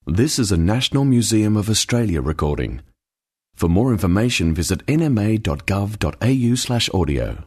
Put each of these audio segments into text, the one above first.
This is a National Museum of Australia recording. For more information, visit nma.gov.au/audio.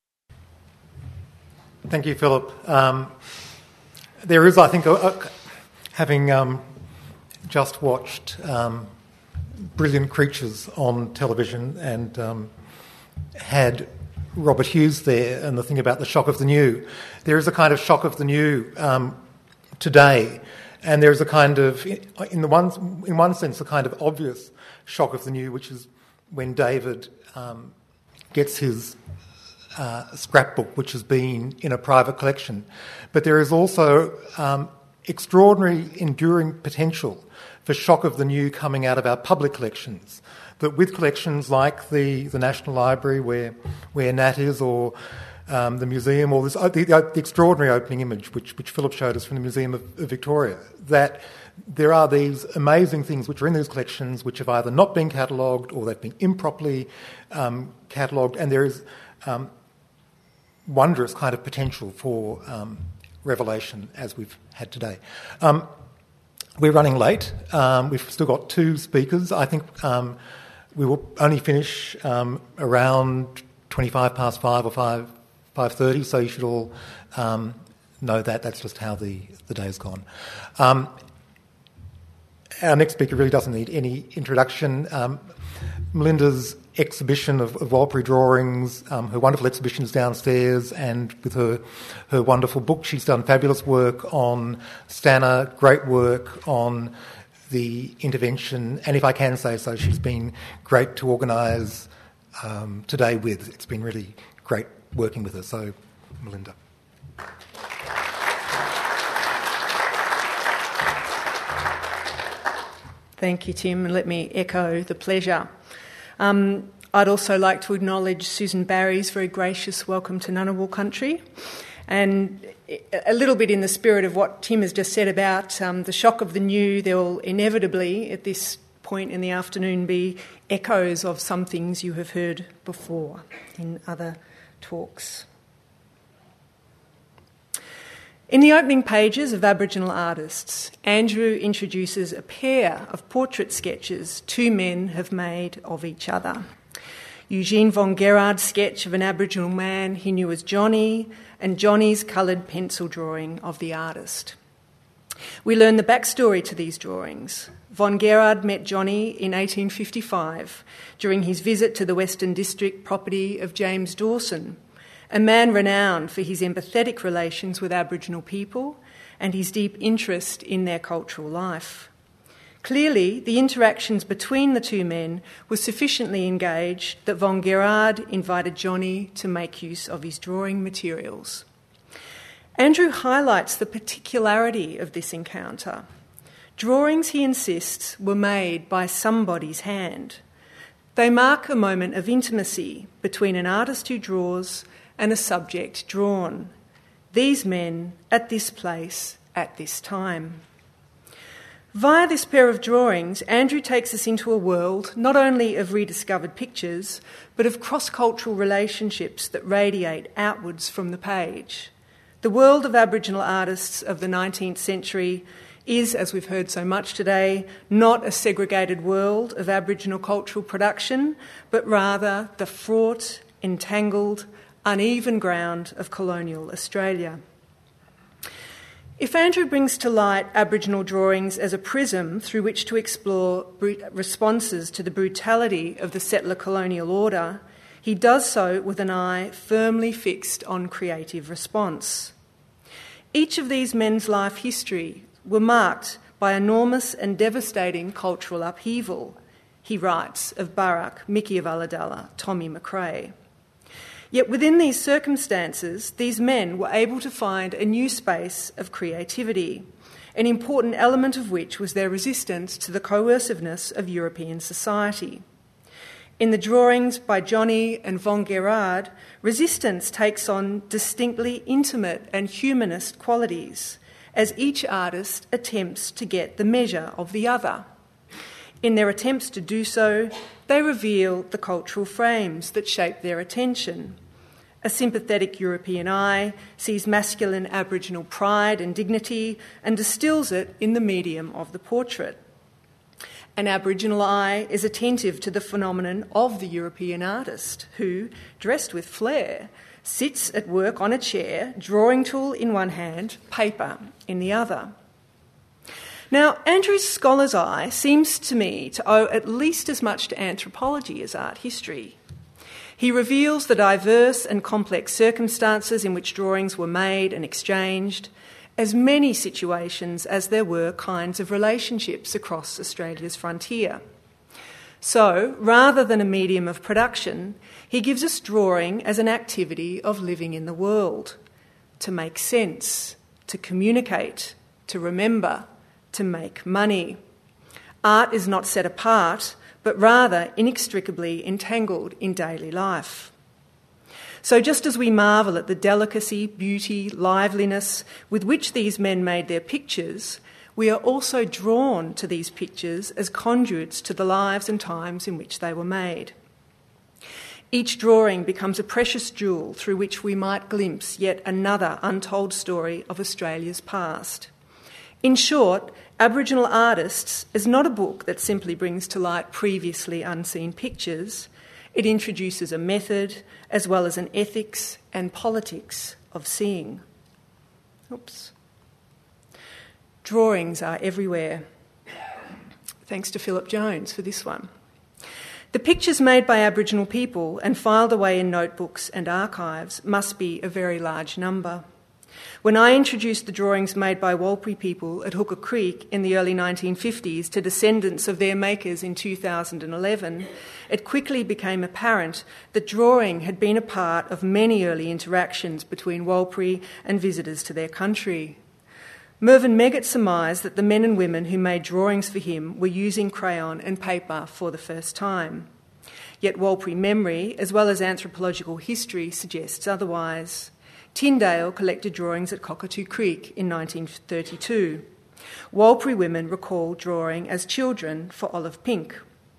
Thank you, Philip. There is, I think, having just watched Brilliant Creatures on television and had Robert Hughes there, and the thing about the shock of the new. There is a kind of shock of the new today, and there is a kind of, in one sense, a kind of obvious shock of the new, which is when David gets his scrapbook, which has been in a private collection. But there is also extraordinary enduring potential for shock of the new coming out of our public collections. That with collections like the National Library, where Nat is, or the museum, or the extraordinary opening image which Philip showed us from the Museum of Victoria, that there are these amazing things which are in these collections which have either not been catalogued or they've been improperly catalogued, and there is wondrous kind of potential for revelation as we've had today. We're running late. We've still got two speakers. I think we will only finish around 25 past 5 or 5:30, so you should all know that. That's just how the day's gone. Our next speaker really doesn't need any introduction. Melinda's exhibition of Warlpiri drawings, her wonderful exhibition is downstairs, and with her wonderful book, she's done fabulous work on Stana, great work on the intervention, and if I can say so, she's been great to organise today with. It's been really great working with her. So, Melinda. Thank you, Tim, and let me echo the pleasure. I'd also like to acknowledge Susan Barry's very gracious welcome to Ngunnawal country, and a little bit in the spirit of what Tim has just said about the shock of the new. There will inevitably, at this point in the afternoon, be echoes of some things you have heard before in other talks. In the opening pages of Aboriginal Artists, Andrew introduces a pair of portrait sketches two men have made of each other. Eugene von Gerard's sketch of an Aboriginal man he knew as Johnny, and Johnny's coloured pencil drawing of the artist. We learn the backstory to these drawings. Von Gerard met Johnny in 1855 during his visit to the Western District property of James Dawson, a man renowned for his empathetic relations with Aboriginal people and his deep interest in their cultural life. Clearly, the interactions between the two men were sufficiently engaged that von Gerard invited Johnny to make use of his drawing materials. Andrew highlights the particularity of this encounter. Drawings, he insists, were made by somebody's hand. They mark a moment of intimacy between an artist who draws and a subject drawn. These men, at this place, at this time. Via this pair of drawings, Andrew takes us into a world not only of rediscovered pictures, but of cross-cultural relationships that radiate outwards from the page. The world of Aboriginal artists of the 19th century is, as we've heard so much today, not a segregated world of Aboriginal cultural production, but rather the fraught, entangled, uneven ground of colonial Australia. If Andrew brings to light Aboriginal drawings as a prism through which to explore responses to the brutality of the settler colonial order, he does so with an eye firmly fixed on creative response. Each of these men's life history were marked by enormous and devastating cultural upheaval, he writes of Burrup, Mickey of Ulladulla, Tommy McRae. Yet within these circumstances, these men were able to find a new space of creativity, an important element of which was their resistance to the coerciveness of European society. In the drawings by Johnny and von Gerard, resistance takes on distinctly intimate and humanist qualities, as each artist attempts to get the measure of the other. In their attempts to do so, they reveal the cultural frames that shape their attention. A sympathetic European eye sees masculine Aboriginal pride and dignity and distills it in the medium of the portrait. An Aboriginal eye is attentive to the phenomenon of the European artist who, dressed with flair, sits at work on a chair, drawing tool in one hand, paper in the other. Now, Andrew's scholar's eye seems to me to owe at least as much to anthropology as art history. He reveals the diverse and complex circumstances in which drawings were made and exchanged, as many situations as there were kinds of relationships across Australia's frontier. So, rather than a medium of production, he gives us drawing as an activity of living in the world, to make sense, to communicate, to remember, to make money. Art is not set apart, but rather inextricably entangled in daily life. So just as we marvel at the delicacy, beauty, liveliness with which these men made their pictures, we are also drawn to these pictures as conduits to the lives and times in which they were made. Each drawing becomes a precious jewel through which we might glimpse yet another untold story of Australia's past. In short, Aboriginal Artists is not a book that simply brings to light previously unseen pictures. It introduces a method as well as an ethics and politics of seeing. Drawings are everywhere. Thanks to Philip Jones for this one. The pictures made by Aboriginal people and filed away in notebooks and archives must be a very large number. When I introduced the drawings made by Warlpiri people at Hooker Creek in the early 1950s to descendants of their makers in 2011, it quickly became apparent that drawing had been a part of many early interactions between Warlpiri and visitors to their country. Mervyn Meggitt surmised that the men and women who made drawings for him were using crayon and paper for the first time. Yet Warlpiri memory, as well as anthropological history, suggests otherwise. Tyndale collected drawings at Cockatoo Creek in 1932. Warlpiri women recall drawing as children for Olive Pink.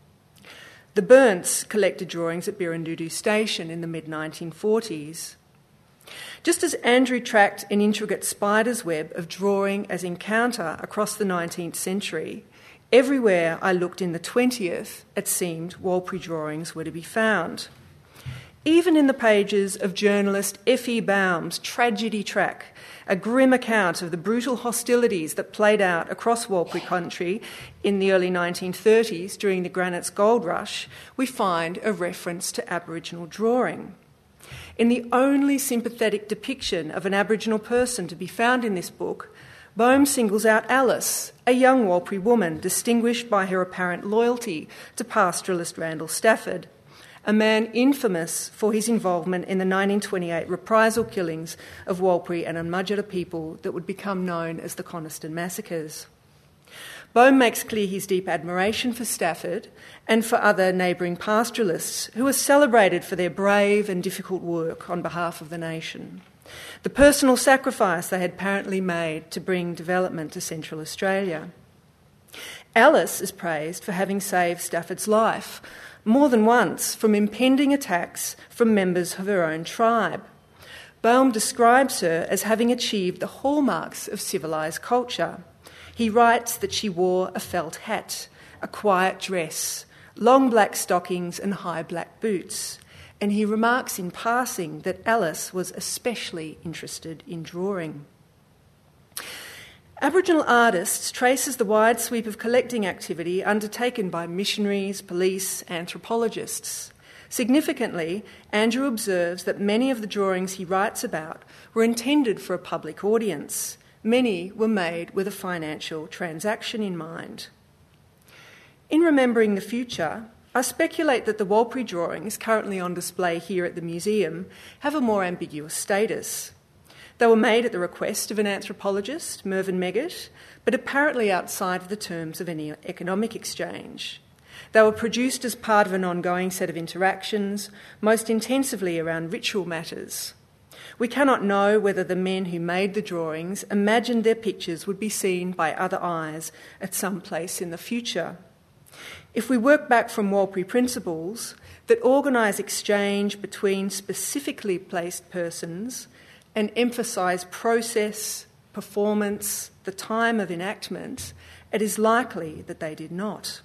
The Burnts collected drawings at Birrindudu Station in the mid-1940s. Just as Andrew tracked an intricate spider's web of drawing as encounter across the 19th century, everywhere I looked in the 20th, it seemed Warlpiri drawings were to be found. Even in the pages of journalist F.E. Baum's Tragedy Track, a grim account of the brutal hostilities that played out across Warlpiri country in the early 1930s during the Granites Gold Rush, we find a reference to Aboriginal drawing. In the only sympathetic depiction of an Aboriginal person to be found in this book, Baum singles out Alice, a young Warlpiri woman distinguished by her apparent loyalty to pastoralist Randall Stafford, a man infamous for his involvement in the 1928 reprisal killings of Warlpiri and Unmadjara people that would become known as the Coniston Massacres. Baum makes clear his deep admiration for Stafford and for other neighbouring pastoralists who are celebrated for their brave and difficult work on behalf of the nation. The personal sacrifice they had apparently made to bring development to Central Australia. Alice is praised for having saved Stafford's life more than once from impending attacks from members of her own tribe. Baum describes her as having achieved the hallmarks of civilised culture. He writes that she wore a felt hat, a quiet dress, long black stockings and high black boots, and he remarks in passing that Alice was especially interested in drawing. Aboriginal Artists traces the wide sweep of collecting activity undertaken by missionaries, police, anthropologists. Significantly, Andrew observes that many of the drawings he writes about were intended for a public audience. Many were made with a financial transaction in mind. In remembering the future, I speculate that the Warlpiri drawings currently on display here at the museum have a more ambiguous status. They were made at the request of an anthropologist, Mervyn Meggitt, but apparently outside of the terms of any economic exchange. They were produced as part of an ongoing set of interactions, most intensively around ritual matters. We cannot know whether the men who made the drawings imagined their pictures would be seen by other eyes at some place in the future. If we work back from Warlpiri principles, that organise exchange between specifically placed persons and emphasise process, performance, the time of enactment, it is likely that they did not.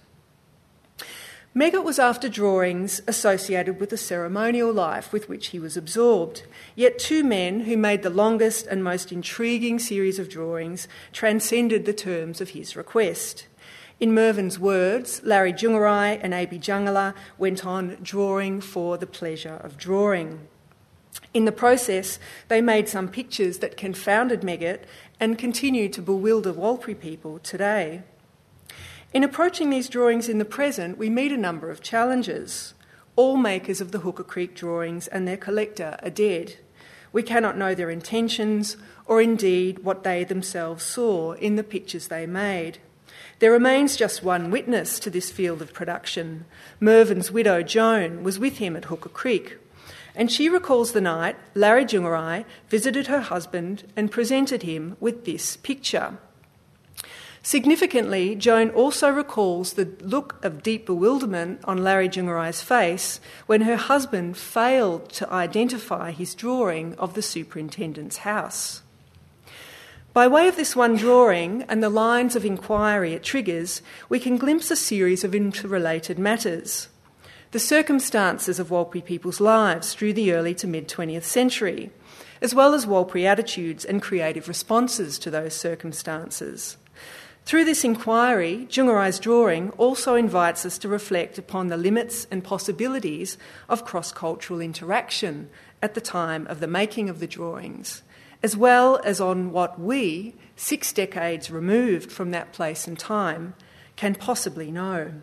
Meggitt was after drawings associated with the ceremonial life with which he was absorbed, yet two men who made the longest and most intriguing series of drawings transcended the terms of his request. In Mervyn's words, Larry Jungerai and A.B. Jungala went on drawing for the pleasure of drawing. In the process, they made some pictures that confounded Meggitt and continue to bewilder Warlpiri people today. In approaching these drawings in the present, we meet a number of challenges. All makers of the Hooker Creek drawings and their collector are dead. We cannot know their intentions or indeed what they themselves saw in the pictures they made. There remains just one witness to this field of production. Mervyn's widow, Joan, was with him at Hooker Creek, and she recalls the night Larry Jungerai visited her husband and presented him with this picture. Significantly, Joan also recalls the look of deep bewilderment on Larry Jungerai's face when her husband failed to identify his drawing of the superintendent's house. By way of this one drawing and the lines of inquiry it triggers, we can glimpse a series of interrelated matters. The circumstances of Warlpiri people's lives through the early to mid-20th century, as well as Warlpiri attitudes and creative responses to those circumstances. Through this inquiry, Jungerai's drawing also invites us to reflect upon the limits and possibilities of cross-cultural interaction at the time of the making of the drawings, as well as on what we, 6 decades removed from that place and time, can possibly know.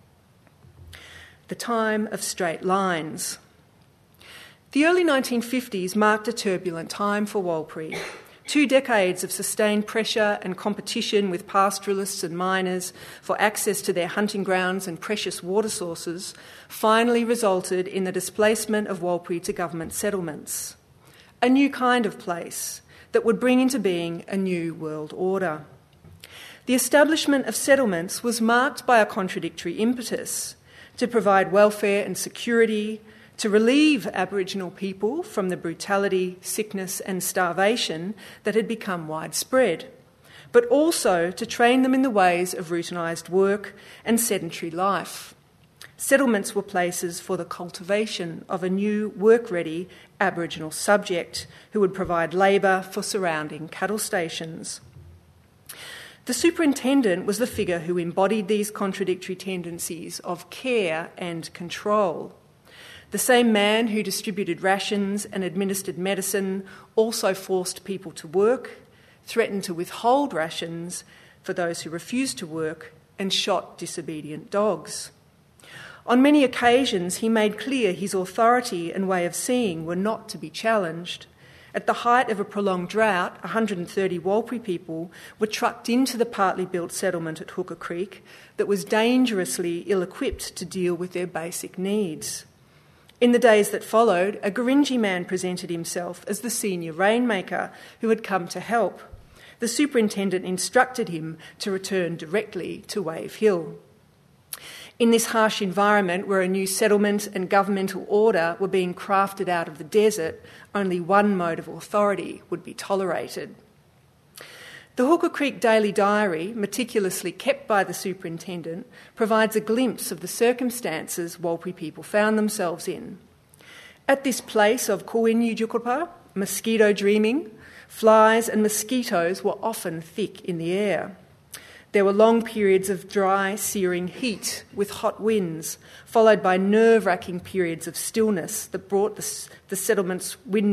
The time of straight lines. The early 1950s marked a turbulent time for Warlpiri. 2 decades of sustained pressure and competition with pastoralists and miners for access to their hunting grounds and precious water sources finally resulted in the displacement of Warlpiri to government settlements. A new kind of place that would bring into being a new world order. The establishment of settlements was marked by a contradictory impetus to provide welfare and security, to relieve Aboriginal people from the brutality, sickness and starvation that had become widespread, but also to train them in the ways of routinized work and sedentary life. Settlements were places for the cultivation of a new work-ready Aboriginal subject who would provide labour for surrounding cattle stations. The superintendent was the figure who embodied these contradictory tendencies of care and control. The same man who distributed rations and administered medicine also forced people to work, threatened to withhold rations for those who refused to work, and shot disobedient dogs. On many occasions, he made clear his authority and way of seeing were not to be challenged. At the height of a prolonged drought, 130 Warlpiri people were trucked into the partly built settlement at Hooker Creek that was dangerously ill-equipped to deal with their basic needs. In the days that followed, a Gurindji man presented himself as the senior rainmaker who had come to help. The superintendent instructed him to return directly to Wave Hill. In this harsh environment where a new settlement and governmental order were being crafted out of the desert, only one mode of authority would be tolerated. The Hooker Creek Daily Diary, meticulously kept by the superintendent, provides a glimpse of the circumstances Warlpiri people found themselves in. At this place of Kowinyu mosquito dreaming, flies and mosquitoes were often thick in the air. There were long periods of dry, searing heat with hot winds, followed by nerve-wracking periods of stillness that brought the settlement's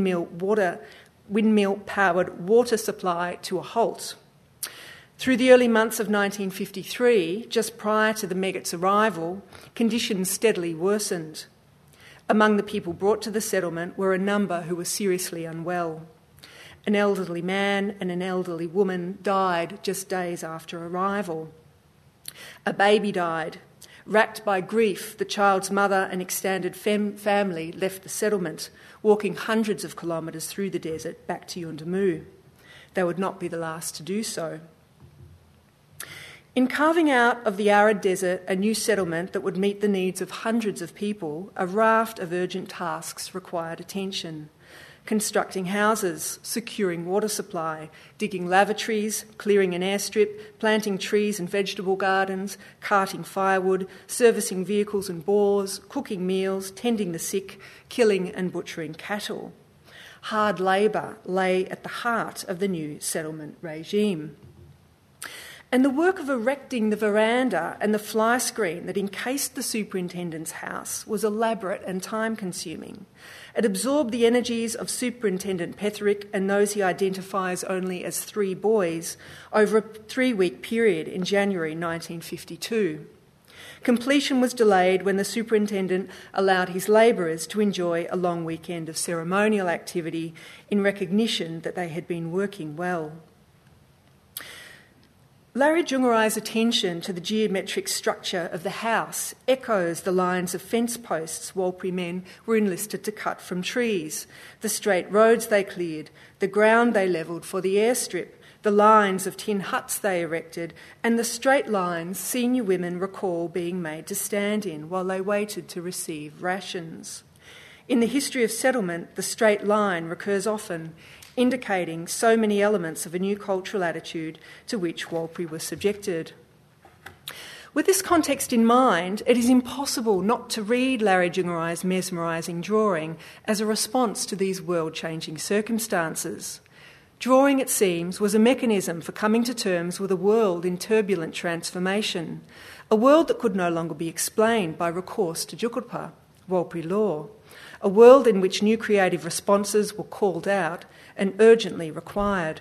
windmill-powered water supply to a halt. Through the early months of 1953, just prior to the Meggit's arrival, conditions steadily worsened. Among the people brought to the settlement were a number who were seriously unwell. An elderly man and an elderly woman died just days after arrival. A baby died. Racked by grief, the child's mother and extended family left the settlement, walking hundreds of kilometres through the desert back to Yuendumu. They would not be the last to do so. In carving out of the arid desert a new settlement that would meet the needs of hundreds of people, a raft of urgent tasks required attention. Constructing houses, securing water supply, digging lavatories, clearing an airstrip, planting trees and vegetable gardens, carting firewood, servicing vehicles and bores, cooking meals, tending the sick, killing and butchering cattle. Hard labour lay at the heart of the new settlement regime. And the work of erecting the veranda and the fly screen that encased the superintendent's house was elaborate and time-consuming. It absorbed the energies of Superintendent Petherick and those he identifies only as 3 boys over a 3-week period in January 1952. Completion was delayed when the superintendent allowed his labourers to enjoy a long weekend of ceremonial activity in recognition that they had been working well. Larry Jungerai's attention to the geometric structure of the house echoes the lines of fence posts Warlpiri men were enlisted to cut from trees, the straight roads they cleared, the ground they levelled for the airstrip, the lines of tin huts they erected, and the straight lines senior women recall being made to stand in while they waited to receive rations. In the history of settlement, the straight line recurs often, indicating so many elements of a new cultural attitude to which Warlpiri was subjected. With this context in mind, it is impossible not to read Larry Jungerai's mesmerising drawing as a response to these world-changing circumstances. Drawing, it seems, was a mechanism for coming to terms with a world in turbulent transformation, a world that could no longer be explained by recourse to Jukurpa, Warlpiri law, a world in which new creative responses were called out and urgently required.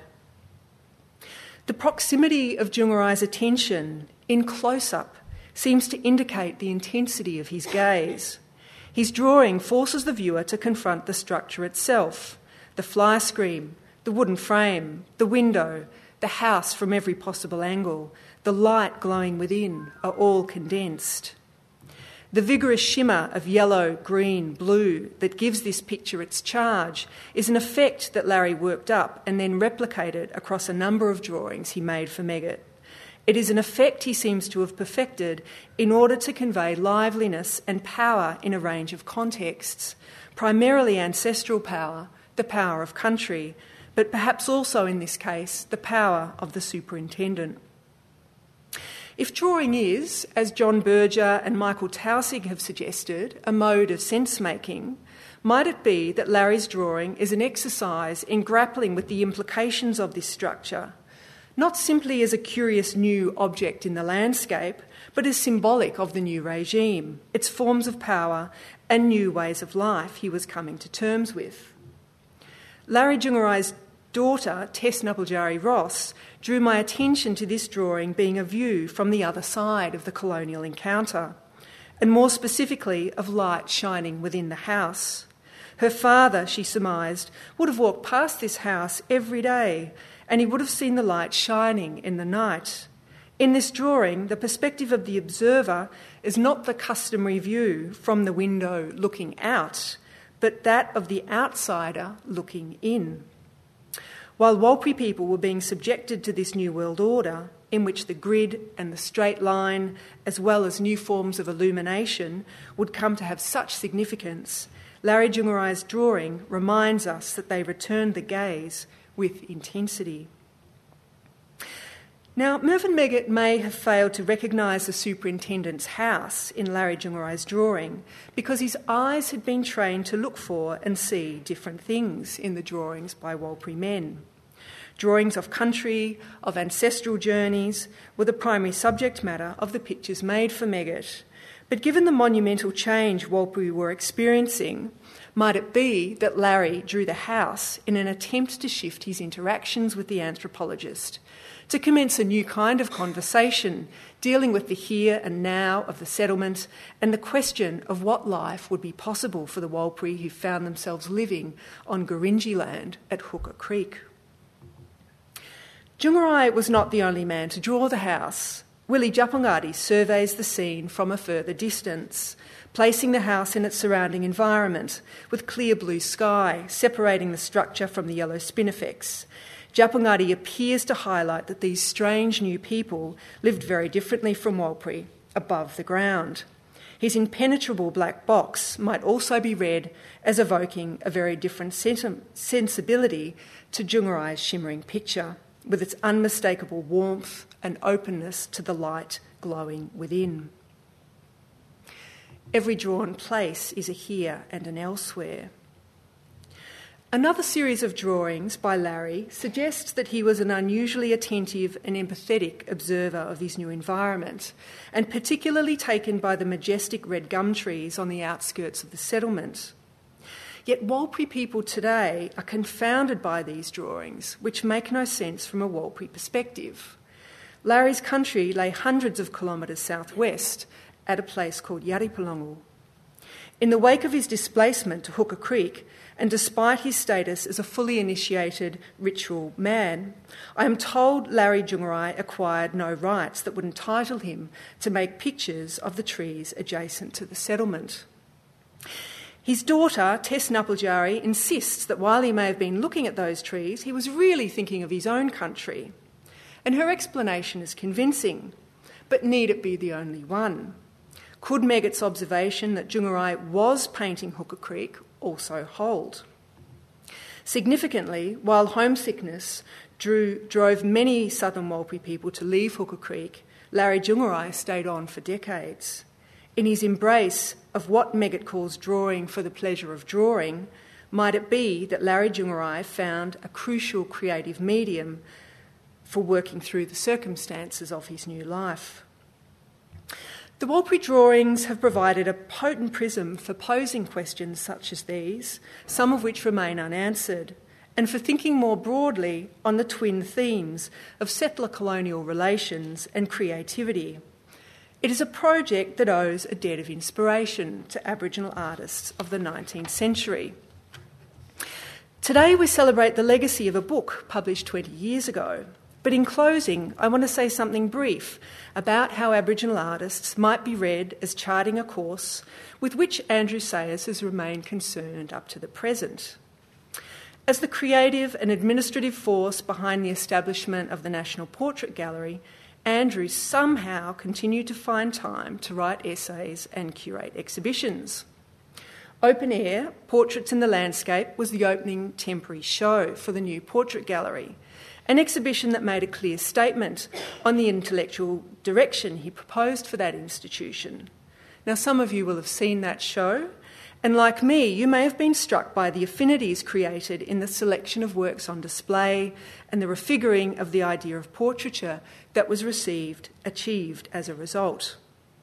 The proximity of Jungerai's attention in close-up seems to indicate the intensity of his gaze. His drawing forces the viewer to confront the structure itself, the fly screen, the wooden frame, the window, the house from every possible angle, the light glowing within are all condensed. The vigorous shimmer of yellow, green, blue that gives this picture its charge is an effect that Larry worked up and then replicated across a number of drawings he made for Megget. It is an effect he seems to have perfected in order to convey liveliness and power in a range of contexts, primarily ancestral power, the power of country, but perhaps also in this case, the power of the superintendent. If drawing is, as John Berger and Michael Taussig have suggested, a mode of sense-making, might it be that Larry's drawing is an exercise in grappling with the implications of this structure, not simply as a curious new object in the landscape, but as symbolic of the new regime, its forms of power and new ways of life he was coming to terms with? Larry Jungerai's daughter, Tess Napulgari Ross, drew my attention to this drawing being a view from the other side of the colonial encounter, and more specifically of light shining within the house. Her father, she surmised, would have walked past this house every day, and he would have seen the light shining in the night. In this drawing, the perspective of the observer is not the customary view from the window looking out, but that of the outsider looking in. While Warlpiri people were being subjected to this new world order, in which the grid and the straight line, as well as new forms of illumination, would come to have such significance, Larry Jungerai's drawing reminds us that they returned the gaze with intensity. Now, Mervyn Megget may have failed to recognise the superintendent's house in Larry Jungerai's drawing because his eyes had been trained to look for and see different things in the drawings by Warlpiri men. Drawings of country, of ancestral journeys, were the primary subject matter of the pictures made for Megget. But given the monumental change Warlpiri were experiencing, might it be that Larry drew the house in an attempt to shift his interactions with the anthropologist, to commence a new kind of conversation dealing with the here and now of the settlement and the question of what life would be possible for the Warlpiri who found themselves living on Gurindji land at Hooker Creek? Jungerai was not the only man to draw the house. Willie Japangati surveys the scene from a further distance, placing the house in its surrounding environment, with clear blue sky separating the structure from the yellow spinifex. Japungati appears to highlight that these strange new people lived very differently from Warlpiri, above the ground. His impenetrable black box might also be read as evoking a very different sensibility to Djungurai's shimmering picture, with its unmistakable warmth and openness to the light glowing within. Every drawn place is a here and an elsewhere. Another series of drawings by Larry suggests that he was an unusually attentive and empathetic observer of his new environment, and particularly taken by the majestic red gum trees on the outskirts of the settlement. Yet Warlpiri people today are confounded by these drawings, which make no sense from a Warlpiri perspective. Larry's country lay hundreds of kilometres southwest at a place called Yaripulungu. In the wake of his displacement to Hooker Creek, and despite his status as a fully initiated ritual man, I am told Larry Djungurai acquired no rights that would entitle him to make pictures of the trees adjacent to the settlement. His daughter, Tess Napuljarri, insists that while he may have been looking at those trees, he was really thinking of his own country. And her explanation is convincing, but need it be the only one? Could Meggett's observation that Djungurai was painting Hooker Creek also hold? Significantly, while homesickness drove many southern Warlpiri people to leave Hooker Creek, Larry Djungurai stayed on for decades. In his embrace of what Megget calls drawing for the pleasure of drawing, might it be that Larry Djungurai found a crucial creative medium for working through the circumstances of his new life? The Warlpiri drawings have provided a potent prism for posing questions such as these, some of which remain unanswered, and for thinking more broadly on the twin themes of settler-colonial relations and creativity. It is a project that owes a debt of inspiration to Aboriginal artists of the 19th century. Today we celebrate the legacy of a book published 20 years ago. But in closing, I want to say something brief about how Aboriginal artists might be read as charting a course with which Andrew Sayers has remained concerned up to the present. As the creative and administrative force behind the establishment of the National Portrait Gallery, Andrew somehow continued to find time to write essays and curate exhibitions. Open Air, Portraits in the Landscape was the opening temporary show for the new Portrait Gallery, an exhibition that made a clear statement on the intellectual direction he proposed for that institution. Now, some of you will have seen that show, and like me, you may have been struck by the affinities created in the selection of works on display and the refiguring of the idea of portraiture that was achieved as a result.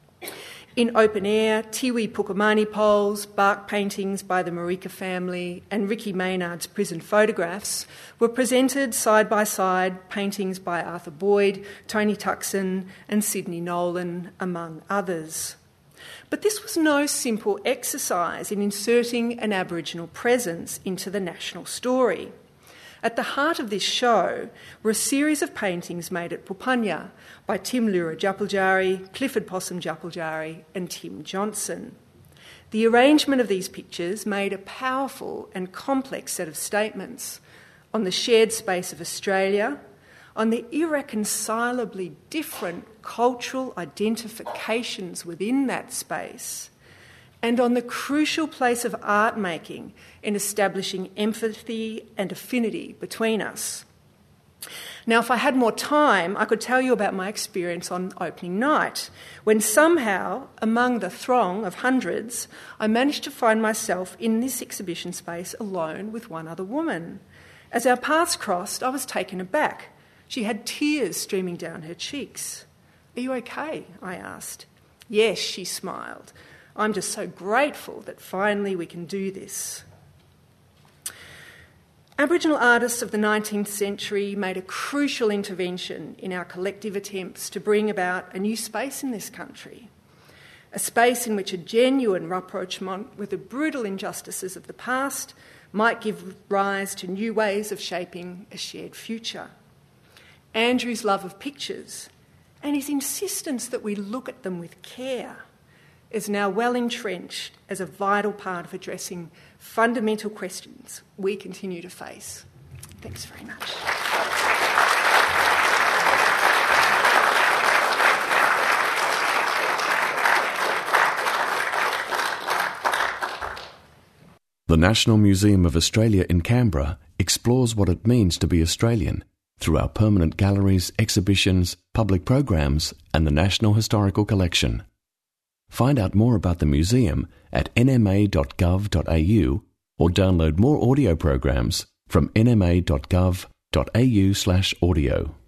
In Open Air, Tiwi Pukamani poles, bark paintings by the Marika family, and Ricky Maynard's prison photographs were presented side by side, paintings by Arthur Boyd, Tony Tuckson, and Sidney Nolan, among others. But this was no simple exercise in inserting an Aboriginal presence into the national story. At the heart of this show were a series of paintings made at Pupanya by Tim Lura Japuljarri, Clifford Possum Japuljarri and Tim Johnson. The arrangement of these pictures made a powerful and complex set of statements on the shared space of Australia, on the irreconcilably different cultural identifications within that space, and on the crucial place of art making in establishing empathy and affinity between us. Now, if I had more time, I could tell you about my experience on opening night, when somehow, among the throng of hundreds, I managed to find myself in this exhibition space alone with one other woman. As our paths crossed, I was taken aback. She had tears streaming down her cheeks. "Are you okay?" I asked. "Yes," she smiled. "I'm just so grateful that finally we can do this." Aboriginal artists of the 19th century made a crucial intervention in our collective attempts to bring about a new space in this country, a space in which a genuine rapprochement with the brutal injustices of the past might give rise to new ways of shaping a shared future. Andrew's love of pictures and his insistence that we look at them with care is now well entrenched as a vital part of addressing fundamental questions we continue to face. Thanks very much. The National Museum of Australia in Canberra explores what it means to be Australian through our permanent galleries, exhibitions, public programs, and the National Historical Collection. Find out more about the museum at nma.gov.au or download more audio programs from nma.gov.au/audio.